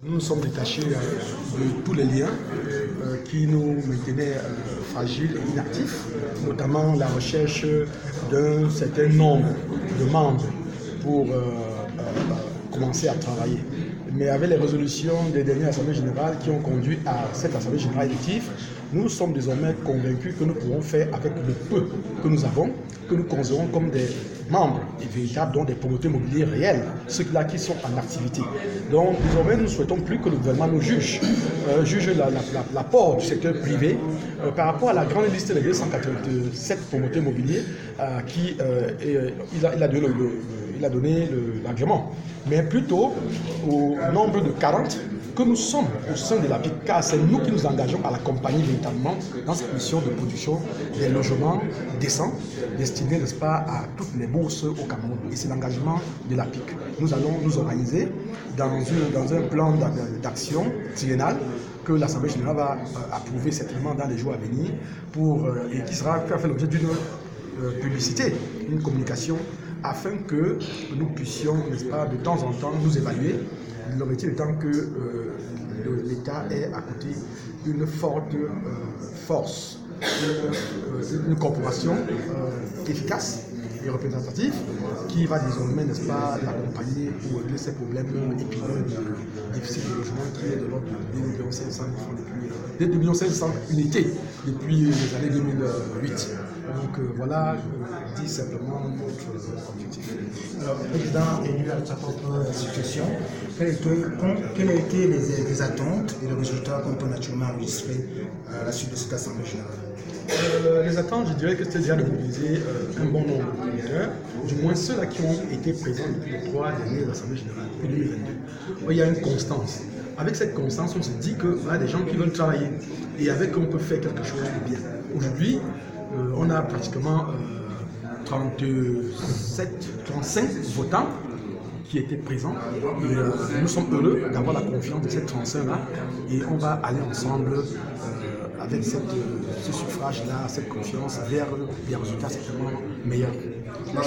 Nous nous sommes détachés de tous les liens qui nous maintenaient fragiles et inactifs, notamment la recherche d'un certain nombre de membres pour commencer à travailler. Mais avec les résolutions des dernières assemblées générales qui ont conduit à cette assemblée générale élective, nous sommes désormais convaincus que nous pouvons faire avec le peu que nous avons, que nous considérons comme des membres et véritables, donc des promoteurs immobiliers réels, ceux-là qui sont en activité. Donc désormais, nous ne souhaitons plus que le gouvernement nous juge l'apport du secteur privé par rapport à la grande liste des 287 promoteurs immobiliers il a donné l'agrément, mais plutôt au nombre de 40 que nous sommes au sein de l'APIC, car c'est nous qui nous engageons à l'accompagner véritablement dans cette mission de production des logements décents, destinés, n'est-ce pas, à toutes les bourses au Cameroun. Et c'est l'engagement de l'APIC. Nous allons nous organiser dans un plan d'action triennal que l'Assemblée générale va approuver certainement dans les jours à venir et qui va faire l'objet d'une publicité, une communication, afin que nous puissions, n'est-ce pas, de temps en temps nous évaluer, l'objectif étant que l'État ait à côté une forte force, une corporation efficace et représentative qui va désormais, n'est-ce pas, l'accompagner pour régler ces problèmes épineux de déficit de logement qui est de l'ordre de 2 500 unités depuis les années 2008. Donc voilà, je dis simplement notre objectif. Alors, le président élu à sa propre situation, quelles ont été les attentes et les résultats qu'on peut naturellement enregistrer à la suite de cette assemblée générale? Les attentes, je dirais que c'était déjà de mobiliser un bon nombre de promoteurs, du moins ceux-là qui ont été présents depuis les 3 dernières assemblées générales, depuis 2022. Il y a une constance. Avec cette constance, on se dit que voilà des gens qui veulent travailler et avec eux on peut faire quelque chose de bien. Aujourd'hui, on a pratiquement 35 votants qui étaient présents et nous sommes heureux d'avoir la confiance de ces 35-là et on va aller ensemble avec ce suffrage-là, cette confiance vers des résultats certainement meilleurs.